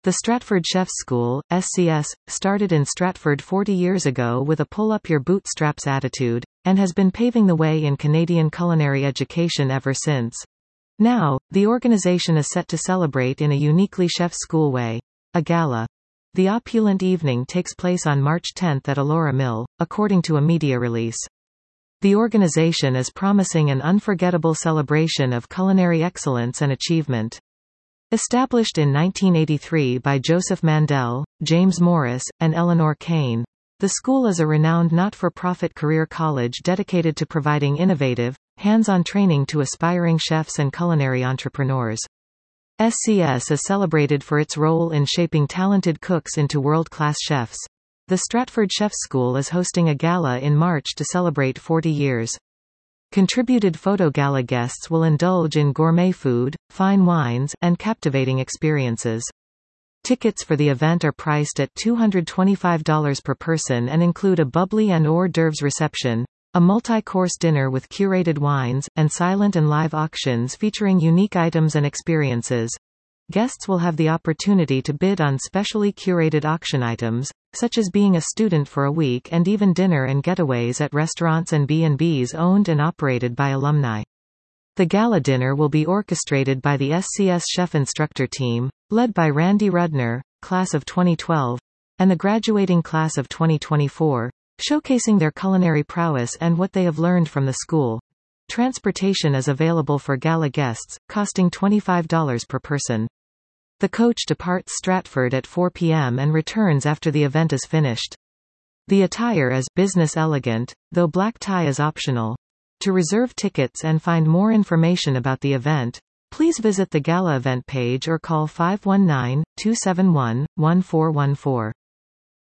The Stratford Chefs School, SCS, started in Stratford 40 years ago with a pull-up-your-bootstraps attitude, and has been paving the way in Canadian culinary education ever since. Now, the organization is set to celebrate in a uniquely chef's school way. A gala. The opulent evening takes place on March 10 at Elora Mill, according to a media release. The organization is promising an unforgettable celebration of culinary excellence and achievement. Established in 1983 by Joseph Mandel, James Morris, and Eleanor Kane, the school is a renowned not-for-profit career college dedicated to providing innovative, hands-on training to aspiring chefs and culinary entrepreneurs. SCS is celebrated for its role in shaping talented cooks into world-class chefs. The Stratford Chefs School is hosting a gala in March to celebrate 40 years. Contributed photo gala guests will indulge in gourmet food, fine wines, and captivating experiences. Tickets for the event are priced at $225 per person and include a bubbly and hors d'oeuvres reception, a multi-course dinner with curated wines, and silent and live auctions featuring unique items and experiences. Guests will have the opportunity to bid on specially curated auction items, such as being a student for a week, and even dinner and getaways at restaurants and B&Bs owned and operated by alumni. The gala dinner will be orchestrated by the SCS Chef Instructor Team, led by Randy Rudner, class of 2012, and the graduating class of 2024, showcasing their culinary prowess and what they have learned from the school. Transportation is available for gala guests, costing $25 per person. The coach departs Stratford at 4 p.m. and returns after the event is finished. The attire is business elegant, though black tie is optional. To reserve tickets and find more information about the event, please visit the gala event page or call 519-271-1414.